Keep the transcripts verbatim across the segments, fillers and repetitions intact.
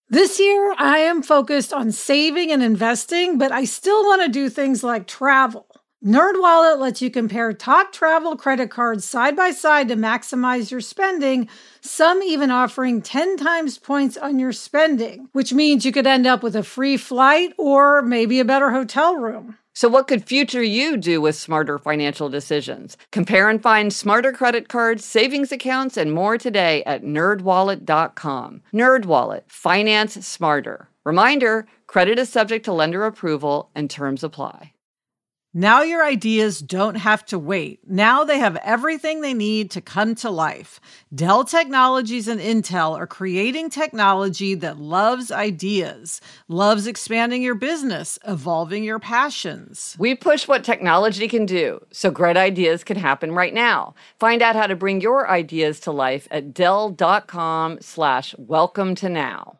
This year, I am focused on saving and investing, but I still want to do things like travel. NerdWallet lets you compare top travel credit cards side by side to maximize your spending, some even offering ten times points on your spending, which means you could end up with a free flight or maybe a better hotel room. So what could future you do with smarter financial decisions? Compare and find smarter credit cards, savings accounts, and more today at nerd wallet dot com. NerdWallet. Finance smarter. Reminder, credit is subject to lender approval and terms apply. Now your ideas don't have to wait. Now they have everything they need to come to life. Dell Technologies and Intel are creating technology that loves ideas, loves expanding your business, evolving your passions. We push what technology can do, so great ideas can happen right now. Find out how to bring your ideas to life at dell.com slash welcome to now.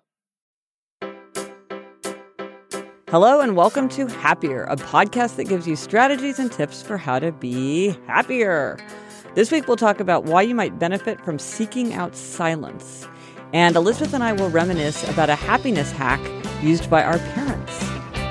Hello and welcome to Happier, a podcast that gives you strategies and tips for how to be happier. This week we'll talk about why you might benefit from seeking out silence. And Elizabeth and I will reminisce about a happiness hack used by our parents.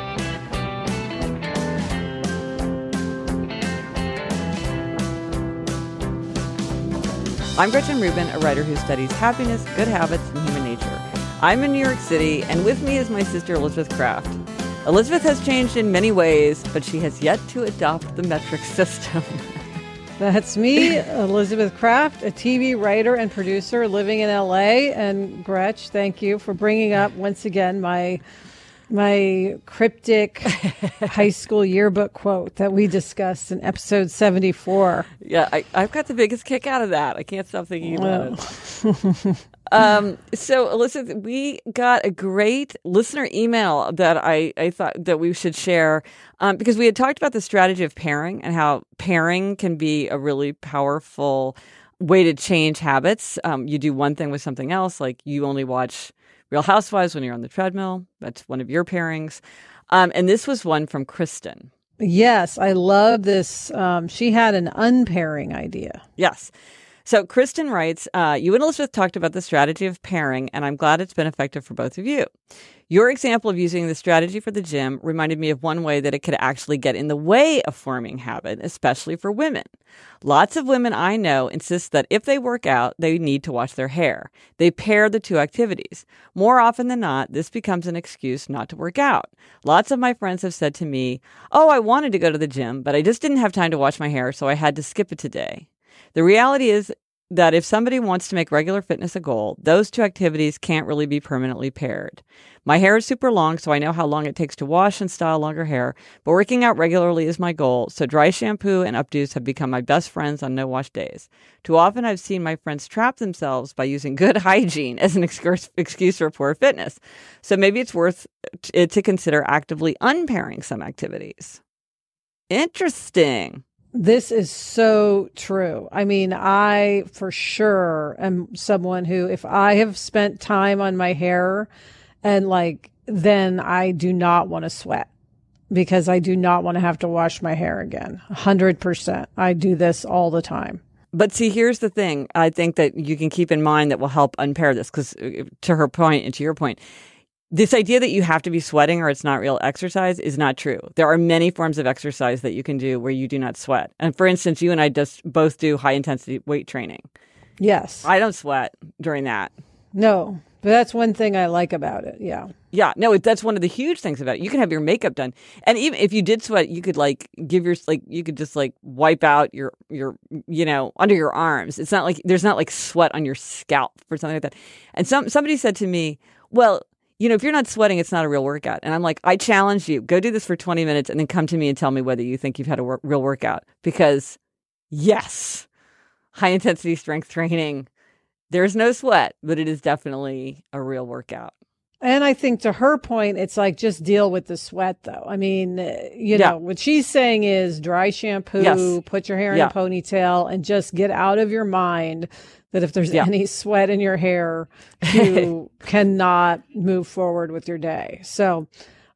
I'm Gretchen Rubin, a writer who studies happiness, good habits, and human nature. I'm in New York City, and with me is my sister Elizabeth Kraft. Elizabeth has changed in many ways, but she has yet to adopt the metric system. That's me, Elizabeth Kraft, a T V writer and producer living in L A. And Gretch, thank you for bringing up once again my my cryptic high school yearbook quote that we discussed in episode seventy-four. Yeah, I, I've got the biggest kick out of that. I can't stop thinking about it. Um, so, Elizabeth, we got a great listener email that I, I thought that we should share um, because we had talked about the strategy of pairing and how pairing can be a really powerful way to change habits. Um, you do one thing with something else, like you only watch Real Housewives when you're on the treadmill. That's one of your pairings. Um, and this was one from Kristen. Yes, I love this. Um, she had an unpairing idea. Yes. So Kristen writes, uh, you and Elizabeth talked about the strategy of pairing, and I'm glad it's been effective for both of you. Your example of using the strategy for the gym reminded me of one way that it could actually get in the way of forming habit, especially for women. Lots of women I know insist that if they work out, they need to wash their hair. They pair the two activities. More often than not, this becomes an excuse not to work out. Lots of my friends have said to me, oh, I wanted to go to the gym, but I just didn't have time to wash my hair, so I had to skip it today. The reality is that if somebody wants to make regular fitness a goal, those two activities can't really be permanently paired. My hair is super long, so I know how long it takes to wash and style longer hair, but working out regularly is my goal, so dry shampoo and updos have become my best friends on no-wash days. Too often I've seen my friends trap themselves by using good hygiene as an excuse for poor fitness. So maybe it's worth it to consider actively unpairing some activities. Interesting. This is so true. I mean, I for sure am someone who, if I have spent time on my hair and like, then I do not want to sweat because I do not want to have to wash my hair again. one hundred percent. I do this all the time. But see, here's the thing. I think that you can keep in mind that will help unpair this because to her point and to your point, this idea that you have to be sweating or it's not real exercise is not true. There are many forms of exercise that you can do where you do not sweat. And for instance, you and I just both do high intensity weight training. Yes. I don't sweat during that. No, but that's one thing I like about it. Yeah. Yeah. No, that's one of the huge things about it. You can have your makeup done. And even if you did sweat, you could like give your, like, you could just like wipe out your, your, you know, under your arms. It's not like, there's not like sweat on your scalp or something like that. And some, somebody said to me, well, you know, if you're not sweating, it's not a real workout. And I'm like, I challenge you, go do this for twenty minutes and then come to me and tell me whether you think you've had a wor- real workout. Because yes, high intensity strength training, there's no sweat, but it is definitely a real workout. And I think to her point, it's like, just deal with the sweat though. I mean, you know, yeah. What she's saying is dry shampoo, yes. Put your hair in yeah. a ponytail and just get out of your mind that if there's yeah. any sweat in your hair, you cannot move forward with your day. So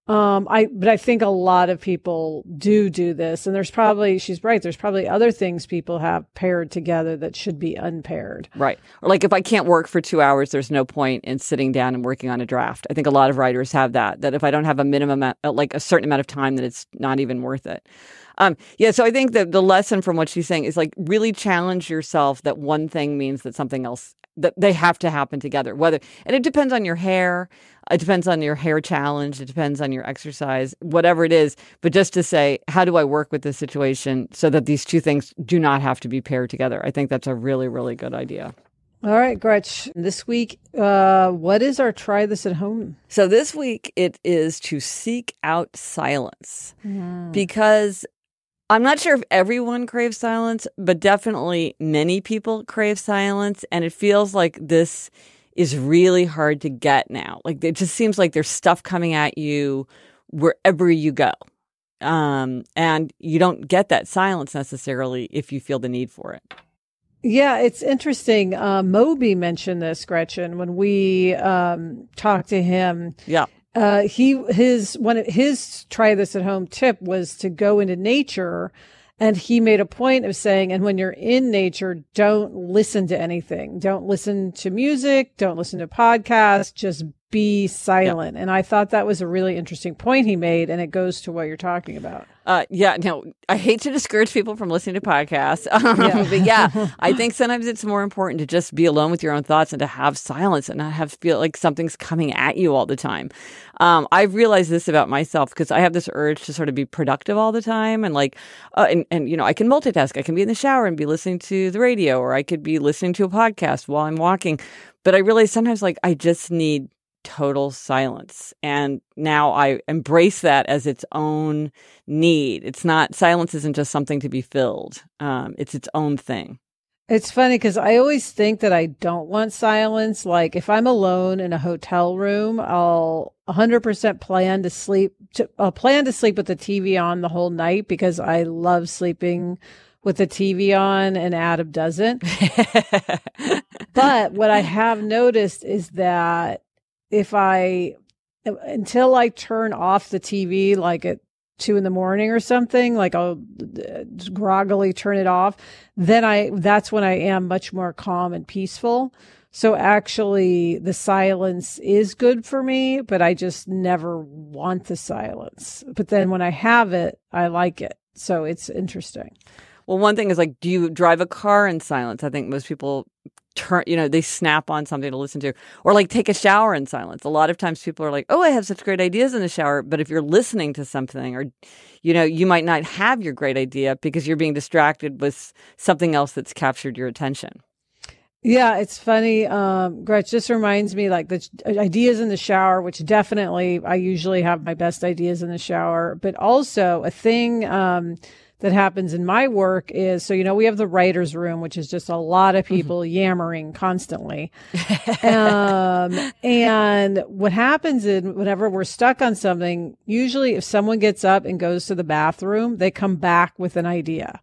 Um, I, but I think a lot of people do do this, and there's probably, she's right, there's probably other things people have paired together that should be unpaired. Right. Or like if I can't work for two hours, there's no point in sitting down and working on a draft. I think a lot of writers have that, that if I don't have a minimum, like a certain amount of time, that it's not even worth it. Um, yeah, so I think that the lesson from what she's saying is like really challenge yourself that one thing means that something else, that they have to happen together. Whether, and it depends on your hair, it depends on your hair challenge, it depends on your exercise, whatever it is. But just to say, how do I work with this situation so that these two things do not have to be paired together? I think that's a really, really good idea. All right, Gretch, this week, uh, what is our try this at home? So this week it is to seek out silence mm. because I'm not sure if everyone craves silence, but definitely many people crave silence. And it feels like this is really hard to get now. Like it just seems like there's stuff coming at you wherever you go. Um, and you don't get that silence necessarily if you feel the need for it. Yeah, it's interesting. Uh, Moby mentioned this, Gretchen, when we um, talked to him. Yeah. Uh, he, his, one of his try this at home tip was to go into nature. And he made a point of saying, and when you're in nature, don't listen to anything. Don't listen to music. Don't listen to podcasts. Just be silent. Yep. And I thought that was a really interesting point he made. And it goes to what you're talking about. Uh, yeah, no, I hate to discourage people from listening to podcasts. Um, yeah. But yeah, I think sometimes it's more important to just be alone with your own thoughts and to have silence and not have to feel like something's coming at you all the time. Um, I've realized this about myself because I have this urge to sort of be productive all the time. And like, uh, and, and, you know, I can multitask. I can be in the shower and be listening to the radio, or I could be listening to a podcast while I'm walking. But I realize sometimes like I just need total silence. And now I embrace that as its own need. It's not, silence isn't just something to be filled. Um, it's its own thing. It's funny because I always think that I don't want silence. Like if I'm alone in a hotel room, I'll one hundred percent plan to sleep. To, I'll plan to sleep with the T V on the whole night because I love sleeping with the T V on, and Adam doesn't. But what I have noticed is that if I, until I turn off the T V, like at two in the morning or something, like I'll groggily turn it off, then I, that's when I am much more calm and peaceful. So actually the silence is good for me, but I just never want the silence. But then when I have it, I like it. So it's interesting. Well, one thing is like, do you drive a car in silence? I think most people turn, you know, they snap on something to listen to, or like take a shower in silence. A lot of times people are like, oh, I have such great ideas in the shower. But if you're listening to something, or, you know, you might not have your great idea because you're being distracted with something else that's captured your attention. Yeah, it's funny. Um, Gretch, this reminds me like the ideas in the shower, which definitely I usually have my best ideas in the shower, but also a thing, um, that happens in my work is, so, you know, we have the writer's room, which is just a lot of people mm-hmm. yammering constantly. um, and what happens is whenever we're stuck on something, usually if someone gets up and goes to the bathroom, they come back with an idea.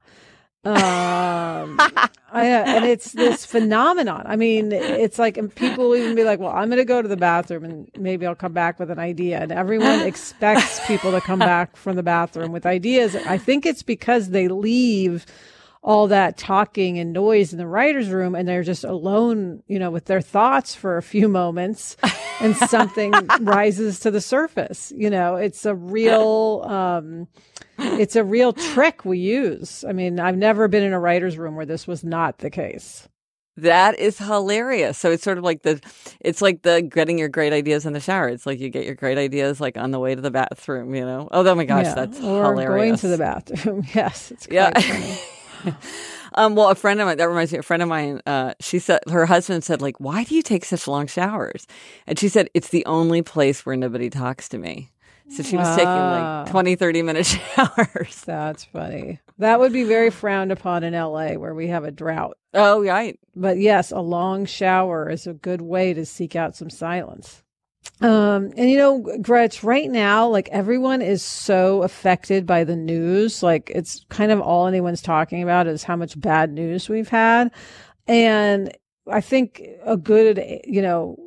Um, I, and it's this phenomenon. I mean, it's like, and people will even be like, well, I'm going to go to the bathroom and maybe I'll come back with an idea. And everyone expects people to come back from the bathroom with ideas. I think it's because they leave all that talking and noise in the writer's room and they're just alone, you know, with their thoughts for a few moments and something rises to the surface. You know, it's a real, um, it's a real trick we use. I mean, I've never been in a writer's room where this was not the case. That is hilarious. So it's sort of like the, it's like the getting your great ideas in the shower. It's like you get your great ideas like on the way to the bathroom, you know? Oh, oh my gosh, yeah. That's or hilarious. Going to the bathroom. Yes, it's quite yeah. funny. um, well, a friend of mine, that reminds me, a friend of mine, uh, she said, her husband said, like, why do you take such long showers? And she said, it's the only place where nobody talks to me. So she was ah. taking like twenty, thirty minute showers. That's funny. That would be very frowned upon in L A where we have a drought. Oh, right. But yes, a long shower is a good way to seek out some silence. Um, and you know, Gretch, right now, like everyone is so affected by the news. Like it's kind of all anyone's talking about is how much bad news we've had. And I think a good, you know,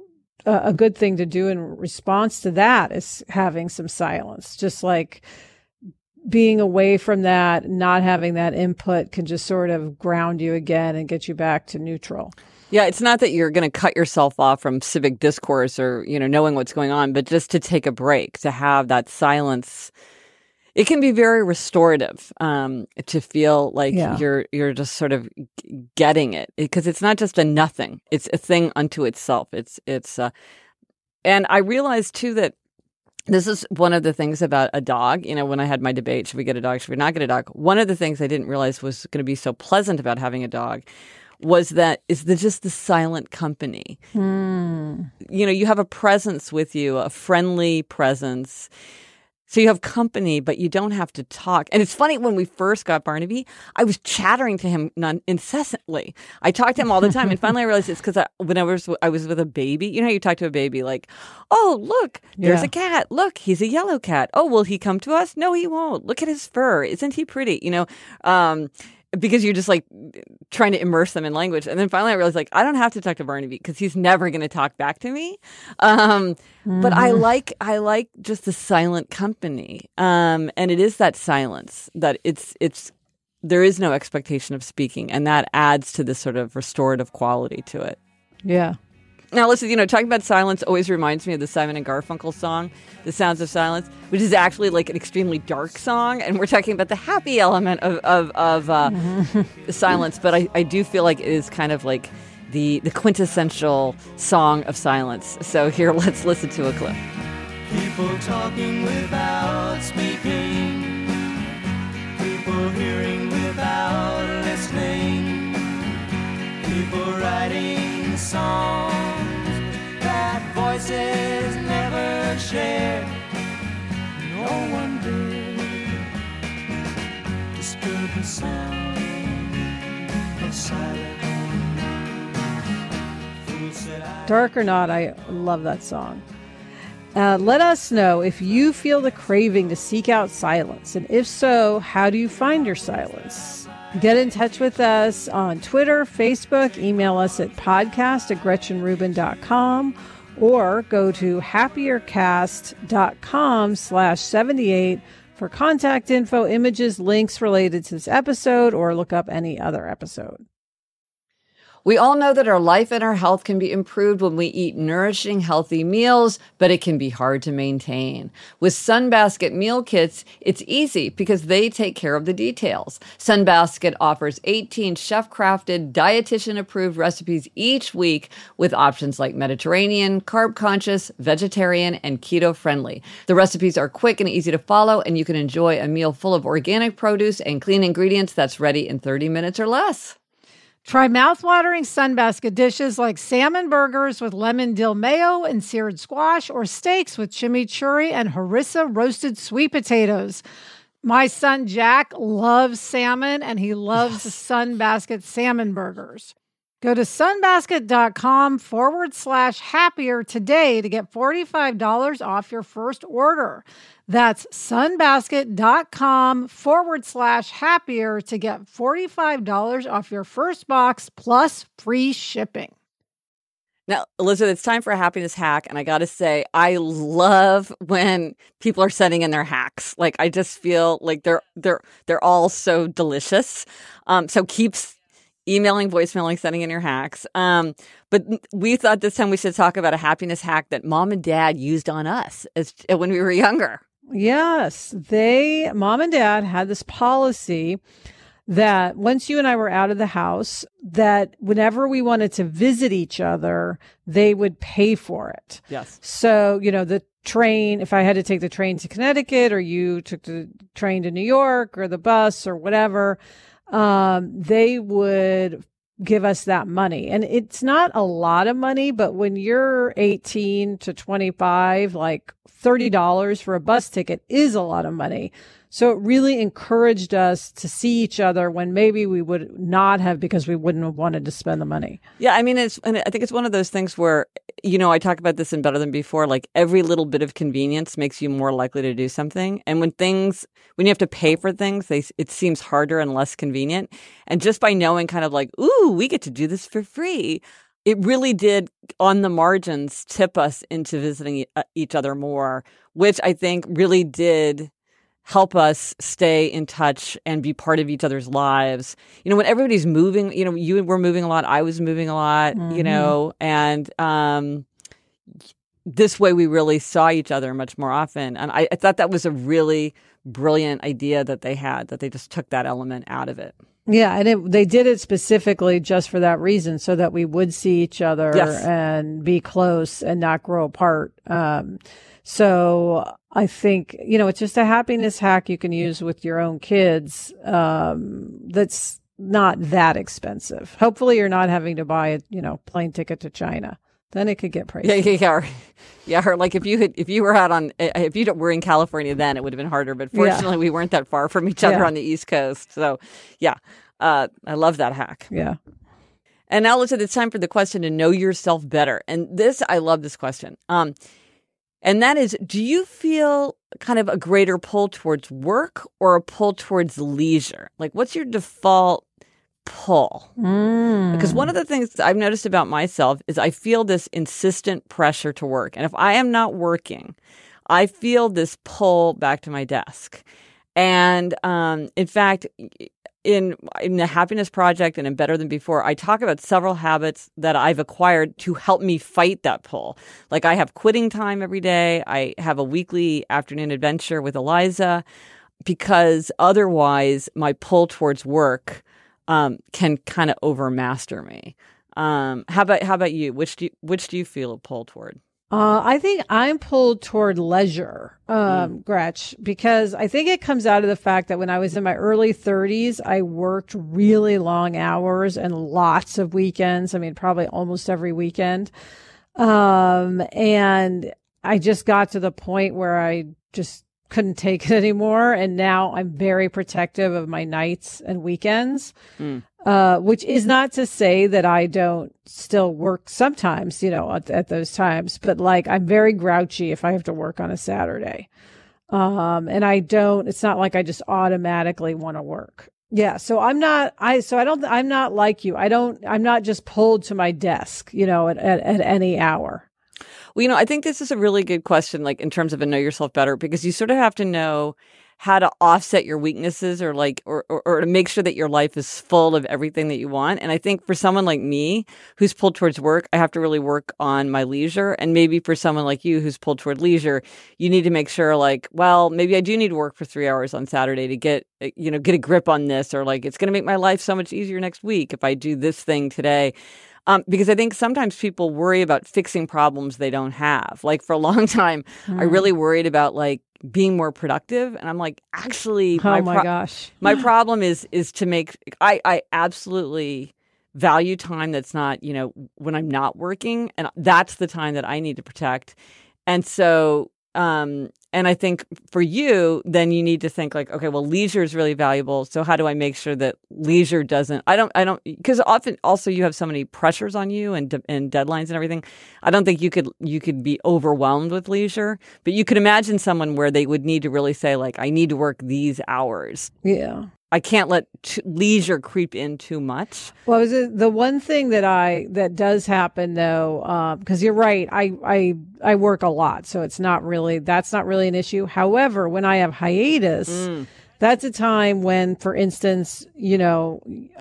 a, a good thing to do in response to that is having some silence. Just like being away from that, not having that input can just sort of ground you again and get you back to neutral. Yeah, it's not that you're going to cut yourself off from civic discourse or, you know, knowing what's going on, but just to take a break, to have that silence. It can be very restorative, um, to feel like yeah. you're you're just sort of getting it, because it's not just a nothing; it's a thing unto itself. It's it's, uh, and I realized too that this is one of the things about a dog. You know, when I had my debate, should we get a dog? Should we not get a dog? One of the things I didn't realize was going to be so pleasant about having a dog was that is the just the silent company. Hmm. You know, you have a presence with you, a friendly presence. So you have company, but you don't have to talk. And it's funny, when we first got Barnaby, I was chattering to him non- incessantly. I talked to him all the time. And finally I realized it's because I, when I was, I was with a baby, you know how you talk to a baby like, oh, look, there's yeah. a cat. Look, he's a yellow cat. Oh, will he come to us? No, he won't. Look at his fur. Isn't he pretty? You know, um, because you're just like trying to immerse them in language. And then finally I realized, like, I don't have to talk to Barnaby because he's never going to talk back to me. Um, mm-hmm. But I like, I like just the silent company. Um, and it is that silence that it's, it's, there is no expectation of speaking. And that adds to this sort of restorative quality to it. Yeah. Now, listen, you know, talking about silence always reminds me of the Simon and Garfunkel song, The Sounds of Silence, which is actually like an extremely dark song. And we're talking about the happy element of, of, of uh, the silence. But I, I do feel like it is kind of like the, the quintessential song of silence. So here, let's listen to a clip. People talking without speaking. People hearing without listening. People writing songs that voices never shared. No one did disturb the sound of silence. Dark or not, I love that song. Uh, let us know if you feel the craving to seek out silence, and if so, how do you find your silence? Get in touch with us on Twitter, Facebook, email us at podcast at gretchen rubin dot com, or go to happiercast.com slash 78 for contact info, images, links related to this episode, or look up any other episode. We all know that our life and our health can be improved when we eat nourishing, healthy meals, but it can be hard to maintain. With Sunbasket meal kits, it's easy because they take care of the details. Sunbasket offers eighteen chef-crafted, dietitian-approved recipes each week with options like Mediterranean, carb-conscious, vegetarian, and keto-friendly. The recipes are quick and easy to follow, and you can enjoy a meal full of organic produce and clean ingredients that's ready in thirty minutes or less. Try mouthwatering Sunbasket dishes like salmon burgers with lemon dill mayo and seared squash, or steaks with chimichurri and harissa roasted sweet potatoes. My son Jack loves salmon, and he loves yes. Sunbasket salmon burgers. Go to sunbasket.com forward slash happier today to get forty-five dollars off your first order. That's sunbasket.com forward slash happier to get forty-five dollars off your first box plus free shipping. Now, Elizabeth, it's time for a happiness hack. And I got to say, I love when people are sending in their hacks. Like, I just feel like they're, they're, they're all so delicious. Um, so keep emailing, voicemailing, sending in your hacks. Um, but we thought this time we should talk about a happiness hack that mom and dad used on us as when we were younger. Yes, they, mom and dad had this policy that once you and I were out of the house, that whenever we wanted to visit each other, they would pay for it. Yes. So, you know, the train, if I had to take the train to Connecticut, or you took the train to New York, or the bus or whatever, um, they would give us that money. And it's not a lot of money, but when you're eighteen to twenty-five, like thirty dollars for a bus ticket is a lot of money. So it really encouraged us to see each other when maybe we would not have, because we wouldn't have wanted to spend the money. Yeah, I mean, it's, and I think it's one of those things where, you know, I talk about this in Better Than Before, like every little bit of convenience makes you more likely to do something. And when things, when you have to pay for things, they, it seems harder and less convenient. And just by knowing kind of like, ooh, we get to do this for free, it really did, on the margins, tip us into visiting e- each other more, which I think really did help us stay in touch and be part of each other's lives. You know, when everybody's moving, you know, you were moving a lot, I was moving a lot, mm-hmm. you know, and um, this way we really saw each other much more often. And I, I thought that was a really brilliant idea that they had, that they just took that element out of it. Yeah, and it, they did it specifically just for that reason, so that we would see each other yes. and be close and not grow apart. Um, so I think, you know, it's just a happiness hack you can use with your own kids um, that's not that expensive. Hopefully you're not having to buy a, you know, plane ticket to China. Then it could get pricey. Yeah, yeah, yeah. Yeah, or like if you had, if you were out on, if you were in California then, it would have been harder. But fortunately, yeah. we weren't that far from each other yeah. on the East Coast. So, yeah, uh, I love that hack. Yeah. And now, listen, it's time for the question to know yourself better. And this, I love this question. Um, and that is, do you feel kind of a greater pull towards work or a pull towards leisure? Like, what's your default pull? Mm. Because one of the things I've noticed about myself is I feel this insistent pressure to work. And if I am not working, I feel this pull back to my desk. And um, in fact, in in the Happiness Project and in Better Than Before, I talk about several habits that I've acquired to help me fight that pull. Like I have quitting time every day. I have a weekly afternoon adventure with Eliza, because otherwise my pull towards work Um, can kind of overmaster me. Um, how about how about you? Which do you, which do you feel a pull toward? Uh, I think I'm pulled toward leisure, um, mm. Gretch, because I think it comes out of the fact that when I was in my early thirties, I worked really long hours and lots of weekends. I mean, probably almost every weekend. Um, and I just got to the point where I just couldn't take it anymore. And now I'm very protective of my nights and weekends, mm. uh, which is not to say that I don't still work sometimes, you know, at, at those times, but like I'm very grouchy if I have to work on a Saturday. Um, and I don't, it's not like I just automatically want to work. Yeah. So I'm not, I, so I don't, I'm not like you. I don't, I'm not just pulled to my desk, you know, at, at, at any hour. Well, you know, I think this is a really good question, like in terms of a know yourself better, because you sort of have to know how to offset your weaknesses or like, or, or, or to make sure that your life is full of everything that you want. And I think for someone like me who's pulled towards work, I have to really work on my leisure. And maybe for someone like you who's pulled toward leisure, you need to make sure like, well, maybe I do need to work for three hours on Saturday to get, you know, get a grip on this, or like, it's going to make my life so much easier next week if I do this thing today. Um, because I think sometimes people worry about fixing problems they don't have. Like for a long time, mm. I really worried about like being more productive. And I'm like, actually, oh my, my pro- gosh, my problem is, is to make, I, I absolutely value time that's not, you know, when I'm not working. And that's the time that I need to protect. And so, um, and I think for you, then you need to think like, okay, well, leisure is really valuable. So how do I make sure that leisure doesn't, I don't, I don't, because often also you have so many pressures on you and, and deadlines and everything. I don't think you could, you could be overwhelmed with leisure, but you could imagine someone where they would need to really say like, I need to work these hours. Yeah. I can't let t- leisure creep in too much. Well, is it the one thing that I that does happen though, because um, you're right, I I I work a lot, so it's not really that's not really an issue. However, when I have hiatus, mm. that's a time when, for instance, you know,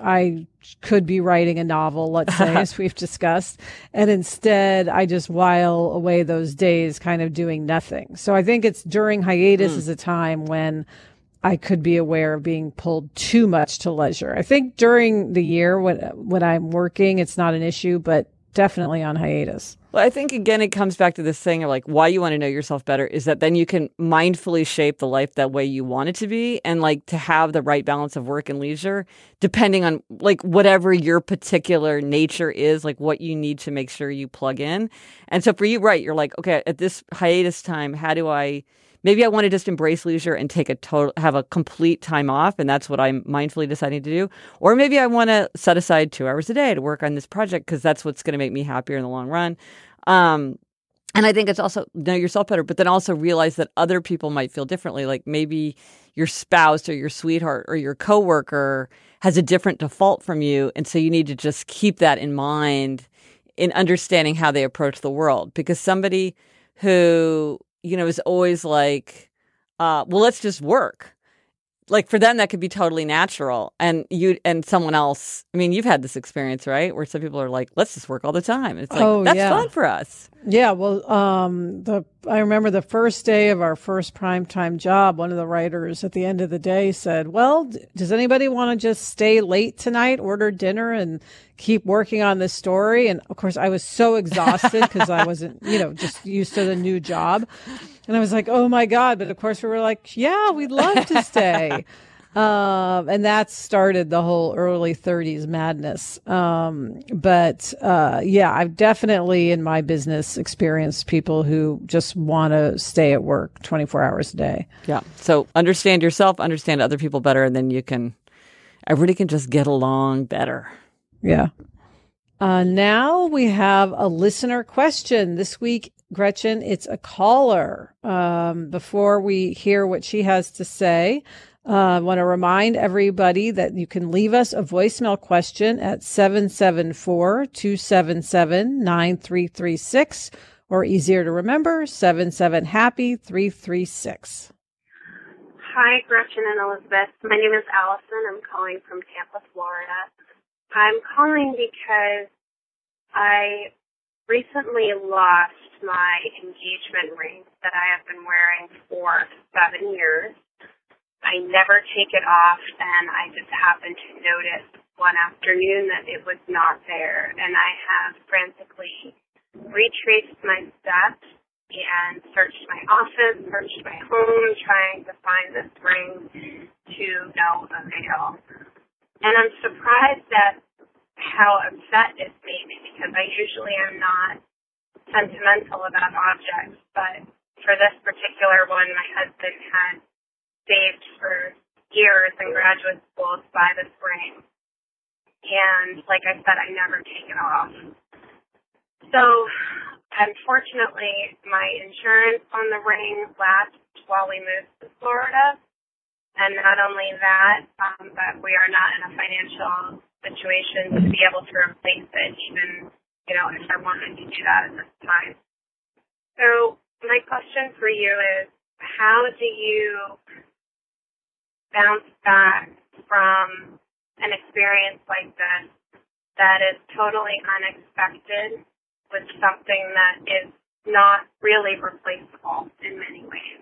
I could be writing a novel, let's say, as we've discussed, and instead I just while away those days, kind of doing nothing. So I think it's during hiatus mm. is a time when I could be aware of being pulled too much to leisure. I think during the year when when I'm working, it's not an issue, but definitely on hiatus. Well, I think, again, it comes back to this thing of like why you want to know yourself better is that then you can mindfully shape the life that way you want it to be, and like to have the right balance of work and leisure, depending on like whatever your particular nature is, like what you need to make sure you plug in. And so for you, right, you're like, okay, at this hiatus time, how do I Maybe I want to just embrace leisure and take a total, have a complete time off, and that's what I'm mindfully deciding to do. Or maybe I want to set aside two hours a day to work on this project because that's what's going to make me happier in the long run. Um, and I think it's also know yourself better, but then also realize that other people might feel differently. Like maybe your spouse or your sweetheart or your coworker has a different default from you, and so you need to just keep that in mind in understanding how they approach the world. Because somebody who, you know, is always like, uh, well, let's just work. Like for them, that could be totally natural. And you and someone else, I mean, you've had this experience, right? Where some people are like, let's just work all the time. It's like, oh, that's yeah. fun for us. Yeah. Well, um, the I remember the first day of our first primetime job, one of the writers at the end of the day said, well, d- does anybody want to just stay late tonight, order dinner, and keep working on this story? And of course, I was so exhausted because I wasn't, you know, just used to the new job. And I was like, oh, my God. But of course, we were like, yeah, we'd love to stay. um, and that started the whole early thirties madness. Um, but uh, yeah, I've definitely in my business experienced people who just want to stay at work twenty-four hours a day. Yeah. So understand yourself, understand other people better, and then you can, everybody can just get along better. Yeah. Uh, now we have a listener question this week. Gretchen, it's a caller. Um, before we hear what she has to say, uh, I want to remind everybody that you can leave us a voicemail question at seven seven four, two seven seven, nine three three six, or easier to remember, seven seven happy three three six. Hi, Gretchen and Elizabeth. My name is Allison. I'm calling from Tampa, Florida. I'm calling because I recently lost my engagement ring that I have been wearing for seven years. I never take it off, and I just happened to notice one afternoon that it was not there, and I have frantically retraced my steps and searched my office, searched my home, trying to find this ring to no avail. And I'm surprised at how upset it made me, because I usually am not sentimental about objects, but for this particular one, my husband had saved for years in graduate school to buy this ring. And like I said, I never take it off. So unfortunately, my insurance on the ring lapsed while we moved to Florida. And not only that, um, but we are not in a financial situation to be able to replace it, even, you know, if I wanted to do that at this time. So my question for you is, how do you bounce back from an experience like this that is totally unexpected with something that is not really replaceable in many ways?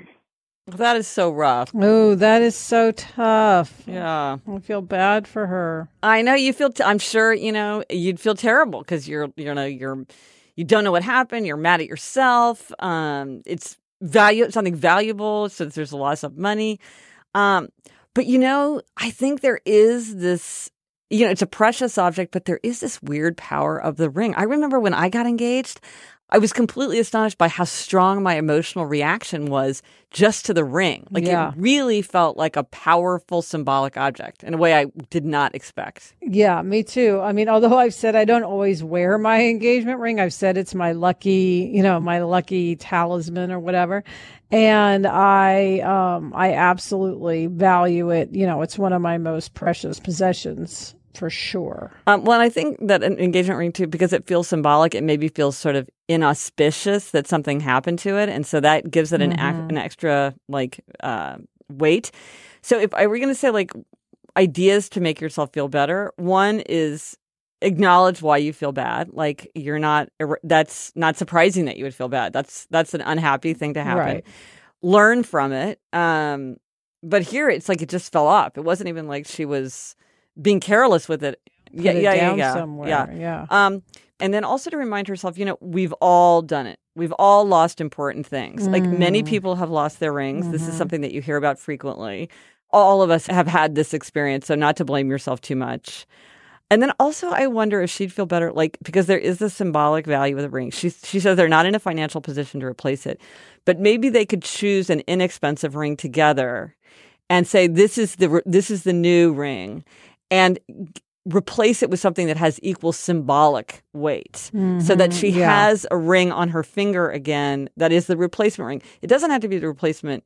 That is so rough. Oh, that is so tough. Yeah. I feel bad for her. I know you feel, t- I'm sure, you know, you'd feel terrible because you're, you know, you're, you don't know what happened. You're mad at yourself. Um, it's value, something valuable. So there's a loss of money. Um, but, you know, I think there is this, you know, it's a precious object, but there is this weird power of the ring. I remember when I got engaged, I was completely astonished by how strong my emotional reaction was just to the ring. Like yeah. It really felt like a powerful symbolic object in a way I did not expect. Yeah, me too. I mean, although I've said I don't always wear my engagement ring, I've said it's my lucky, you know, my lucky talisman or whatever. And I, um, I absolutely value it. You know, it's one of my most precious possessions. For sure. Um, well, and I think that an engagement ring, too, because it feels symbolic, it maybe feels sort of inauspicious that something happened to it. And so that gives it an, mm-hmm. ac- an extra, like, uh, weight. So if I were going to say, like, ideas to make yourself feel better, one is acknowledge why you feel bad. Like, you're not, that's not surprising that you would feel bad. That's, that's an unhappy thing to happen. Right. Learn from it. Um, but here, it's like it just fell off. It wasn't even like she was being careless with it. Put yeah, it yeah, down yeah, somewhere. yeah, yeah. Um, and then also to remind herself, you know, we've all done it. We've all lost important things. Mm. Like many people have lost their rings. Mm-hmm. This is something that you hear about frequently. All of us have had this experience, so not to blame yourself too much. And then also, I wonder if she'd feel better, like, because there is the symbolic value of the ring. She she says they're not in a financial position to replace it, but maybe they could choose an inexpensive ring together and say, this is the this is the new ring, and replace it with something that has equal symbolic weight, mm-hmm, so that she yeah. has a ring on her finger again that is the replacement ring. It doesn't have to be the replacement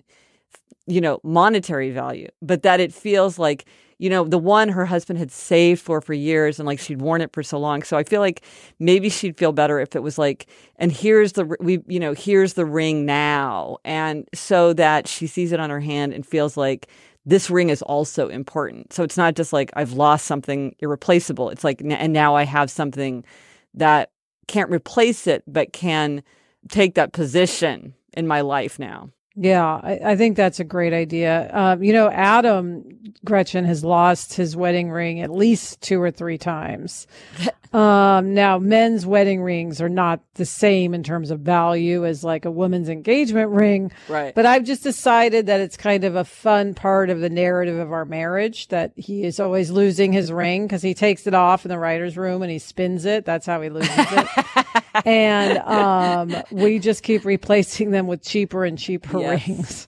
you know, monetary value, but that it feels like, you know, the one her husband had saved for for years and like she'd worn it for so long. So I feel like maybe she'd feel better if it was like, and here's the, we, you know, here's the ring now. And so that she sees it on her hand and feels like this ring is also important. So it's not just like I've lost something irreplaceable. It's like, and now I have something that can't replace it, but can take that position in my life now. Yeah, I, I think that's a great idea. Um, you know, Adam, Gretchen, has lost his wedding ring at least two or three times. Um, now, men's wedding rings are not the same in terms of value as like a woman's engagement ring. Right. But I've just decided that it's kind of a fun part of the narrative of our marriage, that he is always losing his ring because he takes it off in the writer's room and he spins it. That's how he loses it. And um, we just keep replacing them with cheaper and cheaper Yes. rings.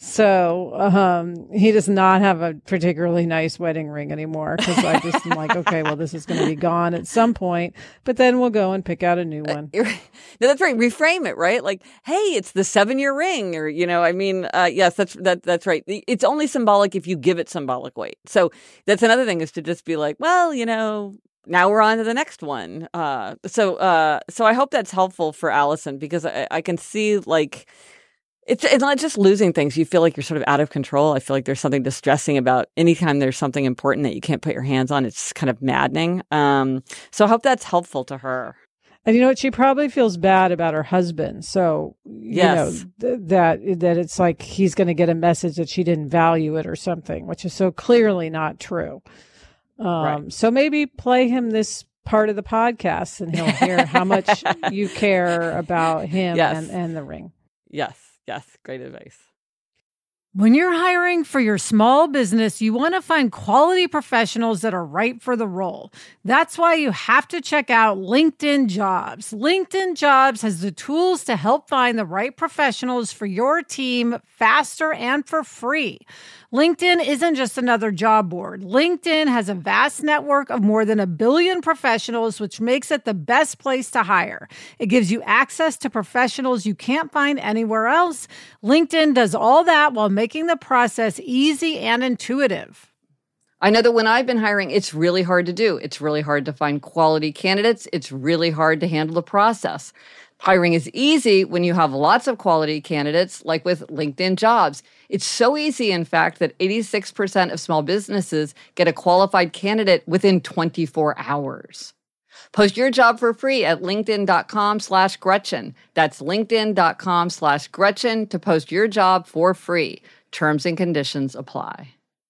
So um, he does not have a particularly nice wedding ring anymore because I just am like, okay, well, this is going to be gone at some point, but then we'll go and pick out a new one. No, that's right. Reframe it, right? Like, hey, it's the seven-year ring, or you know, I mean, uh, yes, that's that that's right. It's only symbolic if you give it symbolic weight. So that's another thing, is to just be like, well, you know, now we're on to the next one. Uh, so uh, so I hope that's helpful for Allison, because I, I can see like. It's, it's not just losing things. You feel like you're sort of out of control. I feel like there's something distressing about anytime there's something important that you can't put your hands on. It's kind of maddening. Um, so I hope that's helpful to her. And you know what? She probably feels bad about her husband. So, you Yes. know, th- that, that it's like he's going to get a message that she didn't value it or something, which is so clearly not true. Um, Right. So maybe play him this part of the podcast and he'll hear how much you care about him Yes. and, and the ring. Yes. Yes. Great advice. When you're hiring for your small business, you want to find quality professionals that are right for the role. That's why you have to check out LinkedIn Jobs. LinkedIn Jobs has the tools to help find the right professionals for your team faster and for free. LinkedIn isn't just another job board. LinkedIn has a vast network of more than a billion professionals, which makes it the best place to hire. It gives you access to professionals you can't find anywhere else. LinkedIn does all that while making the process easy and intuitive. I know that when I've been hiring, it's really hard to do. It's really hard to find quality candidates. It's really hard to handle the process. Hiring is easy when you have lots of quality candidates, like with LinkedIn Jobs. It's so easy, in fact, that eighty-six percent of small businesses get a qualified candidate within twenty-four hours. Post your job for free at linkedin.com slash Gretchen. That's linkedin.com slash Gretchen to post your job for free. Terms and conditions apply.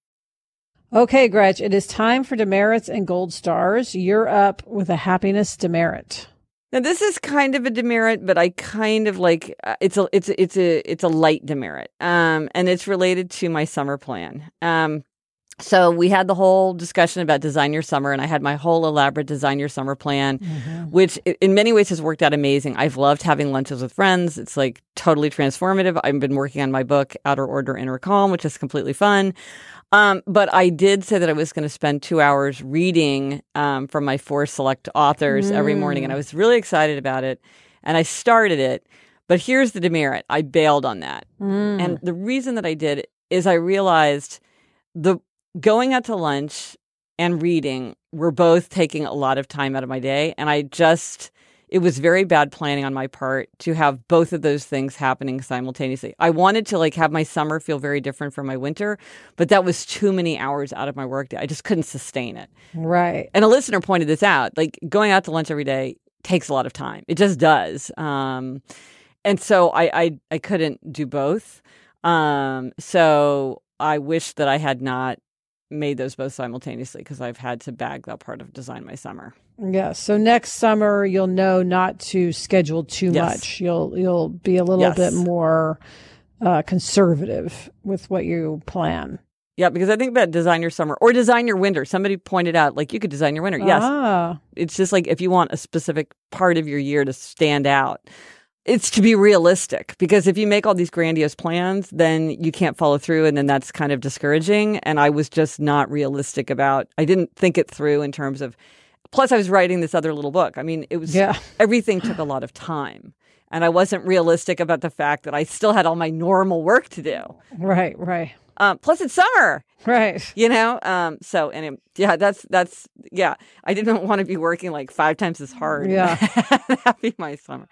Okay, Gretch, it is time for demerits and gold stars. You're up with a happiness demerit. Now this is kind of a demerit, but I kind of like uh, it's a it's a, it's a it's a light demerit, um, and it's related to my summer plan. Um, so we had the whole discussion about design your summer, and I had my whole elaborate design your summer plan, mm-hmm. which in many ways has worked out amazing. I've loved having lunches with friends. It's like totally transformative. I've been working on my book Outer Order, Inner Calm, which is completely fun. Um, but I did say that I was going to spend two hours reading um, from my four select authors mm. every morning, and I was really excited about it. And I started it. But here's the demerit. I bailed on that. Mm. And the reason that I did is I realized the going out to lunch and reading were both taking a lot of time out of my day. And I just... It was very bad planning on my part to have both of those things happening simultaneously. I wanted to like have my summer feel very different from my winter, but that was too many hours out of my workday. I just couldn't sustain it. Right. And a listener pointed this out. Like going out to lunch every day takes a lot of time. It just does. Um, and so I, I I couldn't do both. Um, so I wish that I had not made those both simultaneously, because I've had to bag that part of design my summer. Yeah. So next summer, you'll know not to schedule too yes. much. You'll you'll be a little yes. bit more uh, conservative with what you plan. Yeah, because I think about design your summer or design your winter. Somebody pointed out, like, you could design your winter. Yes. Ah. It's just like if you want a specific part of your year to stand out, it's to be realistic, because if you make all these grandiose plans, then you can't follow through, and then that's kind of discouraging. And I was just not realistic about, I didn't think it through in terms of, plus I was writing this other little book. I mean, it was, yeah. everything took a lot of time. And I wasn't realistic about the fact that I still had all my normal work to do. Right, right. Um, plus it's summer. Right. You know? Um, so, anyway, yeah, that's, that's, yeah, I didn't want to be working like five times as hard. Yeah. That'd be my summer.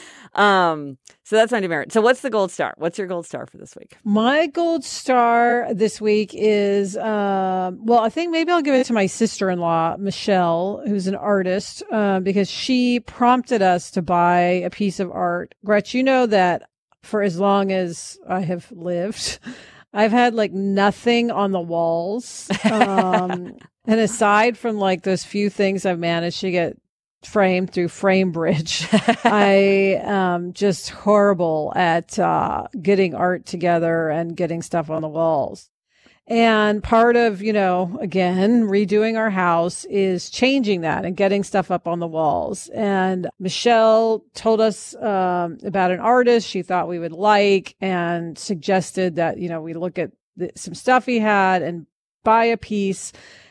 Um, so that's my demerit. So what's the gold star? What's your gold star for this week? My gold star this week is, um, well, I think maybe I'll give it to my sister-in-law, Michelle, who's an artist, uh, because she prompted us to buy a piece of art. Gretch, you know that for as long as I have lived, I've had like nothing on the walls. Um, and aside from like those few things I've managed to get framed through FrameBridge, I am just horrible at uh, getting art together and getting stuff on the walls. And part of, you know, again, redoing our house is changing that and getting stuff up on the walls. And Michelle told us um, about an artist she thought we would like and suggested that, you know, we look at the, some stuff he had and buy a piece.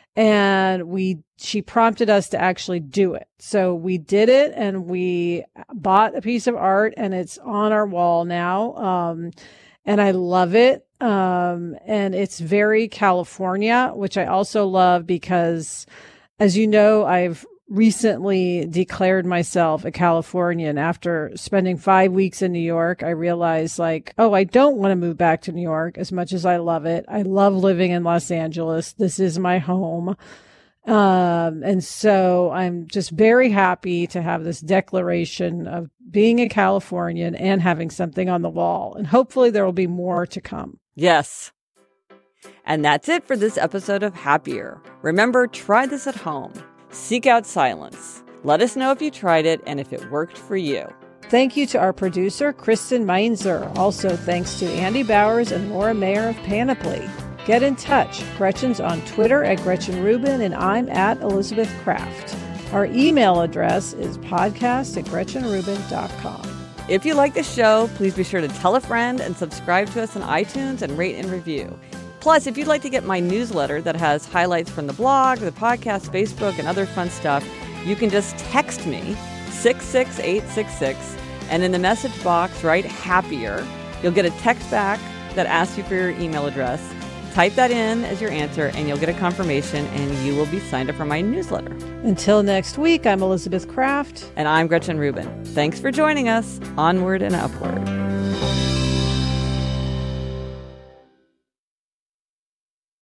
And we, she prompted us to actually do it. So we did it and we bought a piece of art and it's on our wall now. Um, and I love it. Um, and it's very California, which I also love because, as you know, I've recently declared myself a Californian. After spending five weeks in New York, I realized like, oh, I don't want to move back to New York as much as I love it. I love living in Los Angeles. This is my home. Um, and so I'm just very happy to have this declaration of being a Californian and having something on the wall. And hopefully there will be more to come. Yes. And that's it for this episode of Happier. Remember, try this at home. Seek out silence. Let us know if you tried it and if it worked for you. Thank you to our producer, Kristen Meinzer. Also, thanks to Andy Bowers and Laura Mayer of Panoply. Get in touch. Gretchen's on Twitter at Gretchen Rubin, and I'm at Elizabeth Kraft. Our email address is podcast at gretchen rubin dot com. If you like the show, please be sure to tell a friend and subscribe to us on iTunes and rate and review. Plus, if you'd like to get my newsletter that has highlights from the blog, the podcast, Facebook, and other fun stuff, you can just text me, six six eight six six, and in the message box, write Happier. You'll get a text back that asks you for your email address. Type that in as your answer, and you'll get a confirmation, and you will be signed up for my newsletter. Until next week, I'm Elizabeth Kraft. And I'm Gretchen Rubin. Thanks for joining us. Onward and upward.